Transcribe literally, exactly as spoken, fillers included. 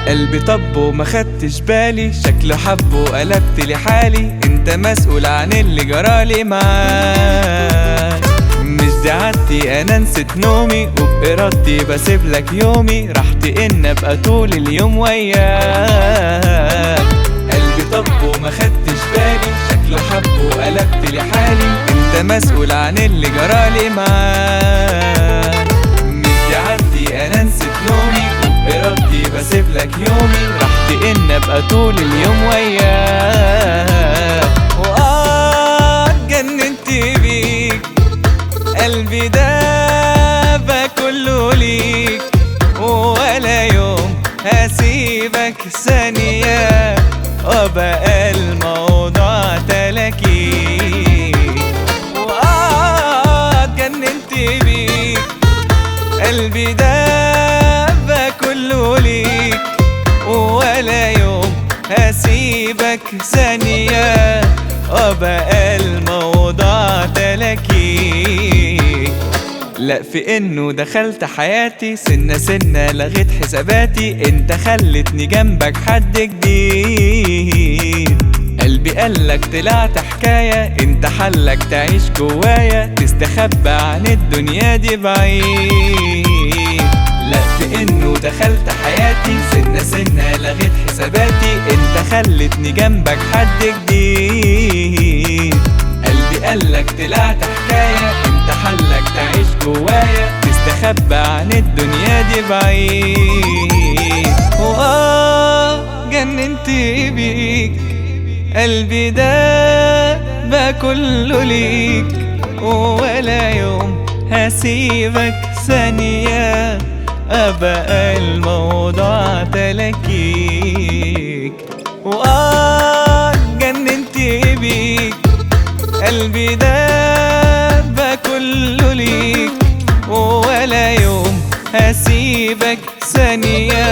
قلبي طب وما خدتش بالي، شكله حب وقلبت لي حالي، انت مسؤول عن اللي جرالي معاك. مش دي عادتي انا نسيت نومي، وبإرادتي بسيبلك يومي، راحتي ان ابقى طول اليوم وياك. قلبي طب وما خدتش بالي، شكله حب وقلبت لي حالي، انت مسؤول عن اللي جرالي معاك. مش دي عادتي انا نسيت نومي، وبإرادتي بسيبلك يومي، راحتي ان ابقى طول اليوم وياك. وآه اتجننت بيك، قلبي ده كله ليك، ولا يوم هسيبك ثانية، وبقى الموضوع تلاكيك. وآه اتجننت بيك، قلبي ده كله ليك، ولا يوم هسيبك ثانية، وبقى الموضوع تلاكيك. لا في انه دخلت حياتي سنة سنة، لغيت حساباتي، انت خلتني جنبك حد جديد. قلبي قالك طلعت حكاية، انت حلك تعيش جوايا، تستخبى عن الدنيا دي بعيد. لا في انه دخلت حياتي سنة سنة، لغيت حساباتي، انت خلتني جنبك حد جديد. قلبي قالك طلعت حكاية، انت حلك تعيش جوايا، تستخبى عن الدنيا دي بعيد. وآه جننت بيك، قلبي ده بقى كله ليك، ولا يوم هسيبك ثانية، أبقى الموضوع تلاكيك. وآه جننت بيك، قلبي ده بقى كله ليك، ولا يوم هسيبك ثانية،